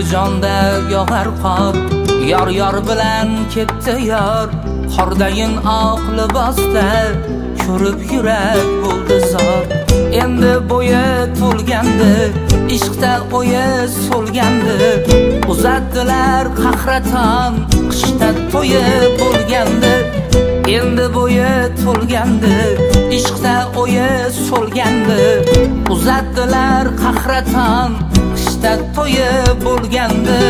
Andijonda yog'ar qor, yor bilan ketdi yor. Qordayin oq libosda ko'rib yurak bo'ldi zor. Endi bo'yi to'lgandi, ishqda o'yi so'lgandi. Uzatdilar qahraton, qishda to'yi bo'lgandi. Endi bo'yi to'lgandi, ishqda o'yi so'lgandi. Uzatdilar qahraton, qishda to'yi bo'lgandi.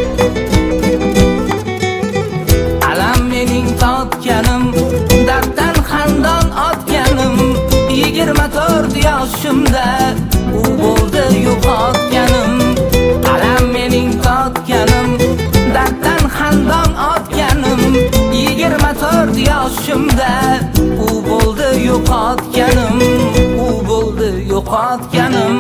Alam mening totganim, darddan xandon otganim. 24 yoshimda u bo'ldi yo'qotganim. Alam mening totganim, darddan xandon otganim. 24 yoshimda u bo'ldi yo'qotganim. U bo'ldi yo'qotganim.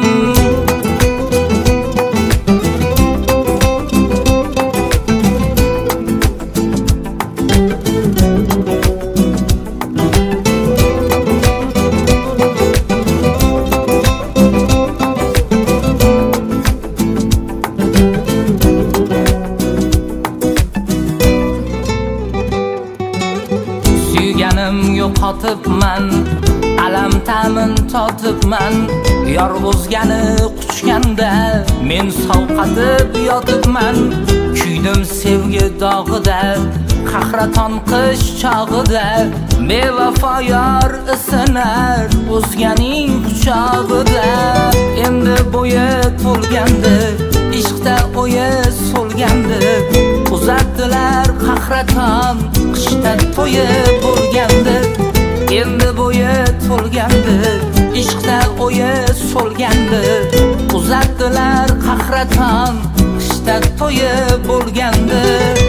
Yo'qotibman, alam ta'min totibman. Yor o'zgani quchganda men sovqatib yotibman. Kuydim sevgi dog'ida, qahraton qish chog'ida. Bevafo yor isinar o'zganing quchog'ida. Endi bo'yi to'lgandi, ishqda o'yi so'lgandi. Uzatdilar qahraton, qishda to'yi bo'lgandi. Endi bo'yi to'lgandi, ishqda o'yi so'lgandi. Uzatdilar qahraton, qishda to'yi bo'lgandi.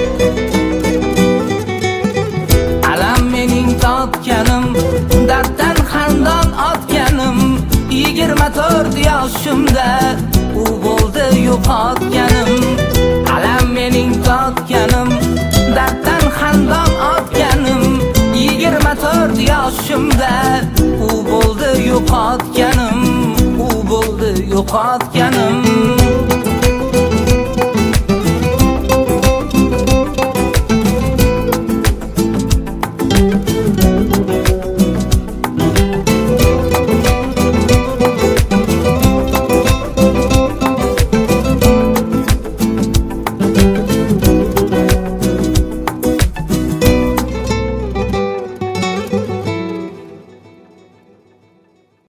Alam mening totganim, darddan xandon otganim. 24 yoshimda u bo'ldi yo'qotganim. Alam mening totganim, darddan xandon otganim. 24 yoshimda u bo'ldi yo'qotganim. U bo'ldi yo'qotganim.